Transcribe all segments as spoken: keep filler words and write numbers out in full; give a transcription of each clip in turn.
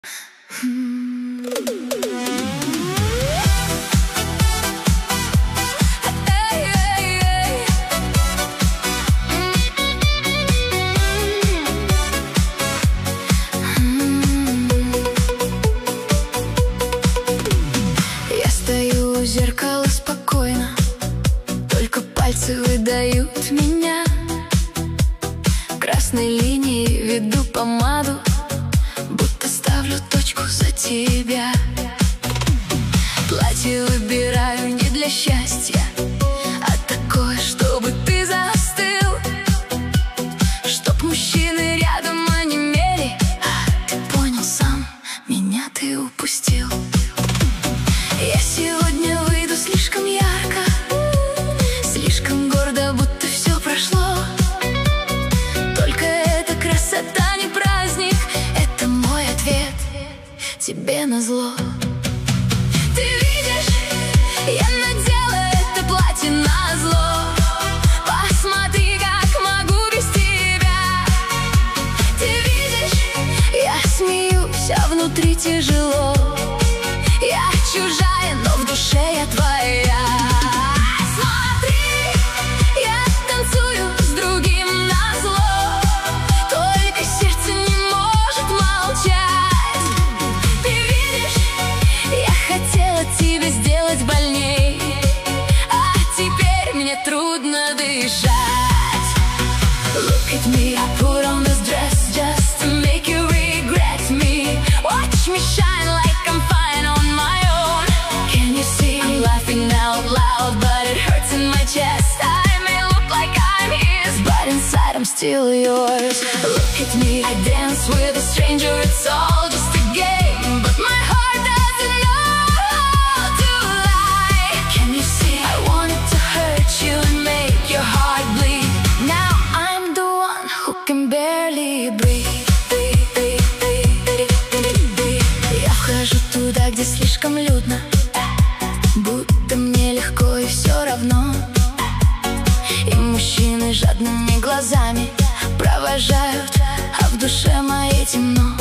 Я стою у зеркала спокойно, только пальцы выдают меня. Красной линией веду помаду, будто ставлю точку за тебя. Платье выбираю не для счастья, а такое, чтобы ты застыл, чтоб мужчины рядом онемели, а ты понял сам, меня ты упустил. Я сегодня выйду слишком ярко, слишком гордо, будто все прошло. Только эта красота не праздник, это мой ответ тебе назло. Ты видишь, я надела это платье назло. Посмотри, как могу без тебя. Ты видишь, я смеюсь, а внутри тяжело. Я чужая, но в душе я твоя. Смотри, я танцую с другим назло, только сердце не может молчать. Ты видишь, я хотела тебе сделать больней, а теперь мне трудно дышать. Look at me, I put on this dress just to make you regret me. Watch me shine like I'm fine on my own. Can you see? I'm laughing out loud, but it hurts in my chest. I may look like I'm his, but inside I'm still yours. Look at me, I dance with a stranger, it's all just a game, but my heart doesn't know how to lie. Can you see? I wanted to hurt you and make your heart bleed. Now I'm the one who can barely breathe. Я вхожу туда, где слишком людно, будто мне легко и все равно. И мужчины жадными глазами провожают, а в душе моей темно.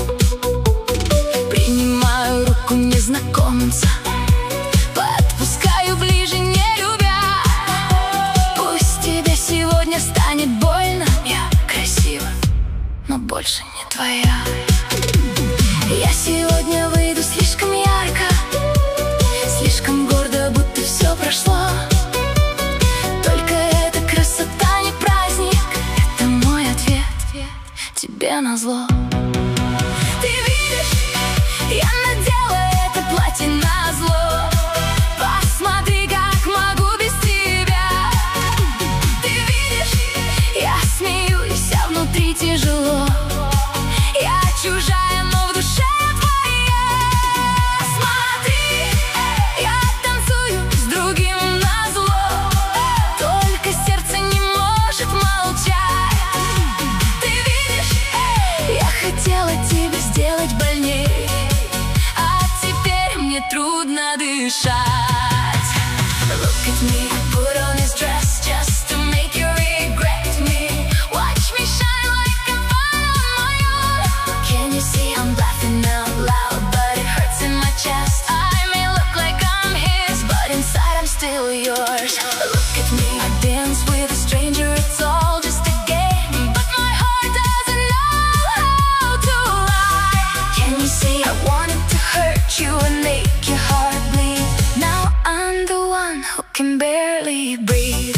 Принимаю руку незнакомца, подпускаю ближе, не любя. Пусть тебе сегодня станет больно. Я красива, но больше не твоя. Я сегодня выйду слишком ярко, слишком гордо, будто все прошло. Только эта красота не праздник, это мой ответ тебе назло. Ты видишь, я надела это платье назло. Посмотри, как могу без тебя. Ты видишь, я смеюсь, а внутри тяжело. Я чужая, но в душе твоя. Смотри, я танцую с другим назло, только сердце не может молчать. Ты видишь, я хотела тебе сделать больней, а теперь мне трудно дышать. Look at me, I put on this dress just to make you regret me. Watch me shine like I'm fine on my own. Can you see? I'm laughing out loud, but it hurts in my chest. I may look like I'm his, but inside I'm still yours. Look at me, I dance with a stranger, it's all just a game, but my heart doesn't know how to lie. Can you see? I wanted to hurt you and make your heart bleed. Now I'm the one who can barely breathe.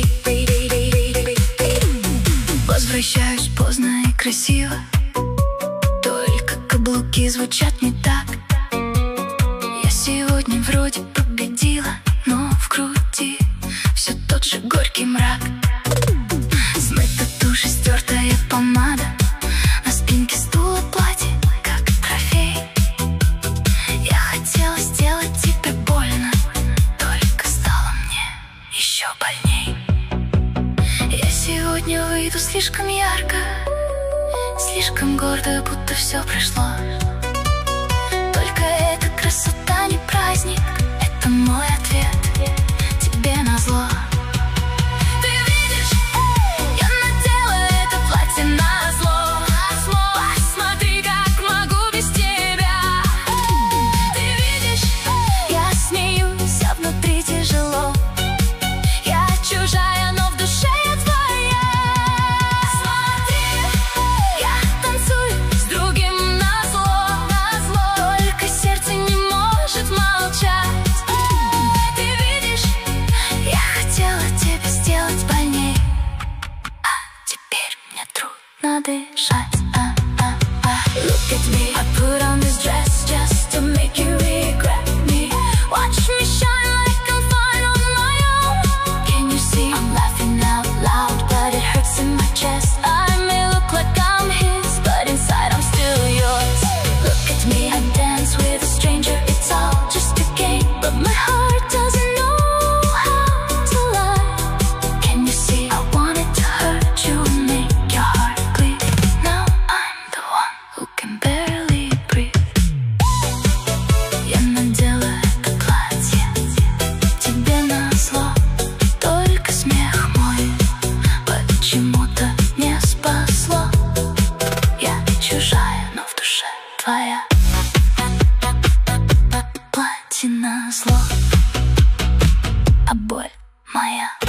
Возвращаюсь поздно и красиво, только каблуки звучат не так. Я сегодня вроде победила, но в груди все тот же горький мрак. Смыта тушь и стертая помада, на спинке стула платье, как трофей. Я хотела сделать тебе больно, только стало мне еще больней. Я сегодня выйду слишком ярко, слишком гордо, будто все прошло. Только эта красота не праздник, это мой ответ тебе назло. Ты видишь, я надела это платье назло. Посмотри, как могу без тебя. а боль моя.